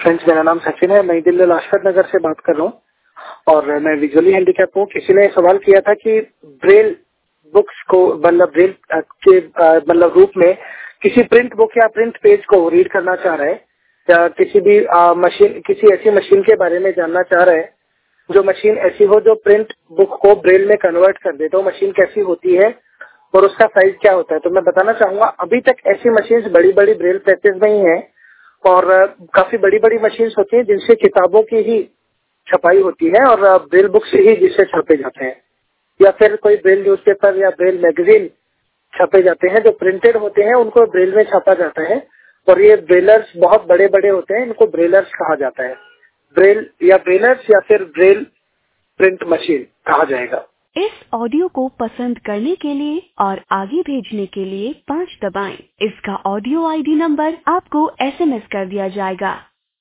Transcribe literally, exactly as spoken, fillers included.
Friends, मेरा नाम सचिन है। नई दिल्ली लाजपत नगर से बात कर रहा हूँ और मैं विजुअली हैंडीकैप हूँ। किसी ने सवाल किया था कि ब्रेल बुक्स को मतलब ब्रेल के मतलब रूप में किसी प्रिंट बुक या प्रिंट पेज को रीड करना चाह रहे हैं या किसी भी मशीन किसी ऐसी मशीन के बारे में जानना चाह रहे हैं जो मशीन ऐसी हो जो प्रिंट बुक को ब्रेल में कन्वर्ट कर दे। तो मशीन कैसी होती है और उसका साइज क्या होता है। तो मैं बताना चाहूंगा, अभी तक ऐसी मशीन बड़ी बड़ी ब्रेल प्रेसेस में ही है और काफी बड़ी बड़ी मशीन होती हैं जिनसे किताबों की ही छपाई होती है और ब्रेल बुक से ही जिससे छापे जाते हैं, या फिर कोई ब्रेल न्यूज़पेपर या ब्रेल मैगजीन छपे जाते हैं जो प्रिंटेड होते हैं, उनको ब्रेल में छापा जाता है। और ये ब्रेलर्स बहुत बड़े बड़े होते हैं, इनको ब्रेलर्स कहा जाता है। ब्रेल या ब्रेलर्स या फिर ब्रेल प्रिंट मशीन कहा जाएगा। इस ऑडियो को पसंद करने के लिए और आगे भेजने के लिए पाँच दबाएं। इसका ऑडियो आईडी नंबर आपको एसएमएस कर दिया जाएगा।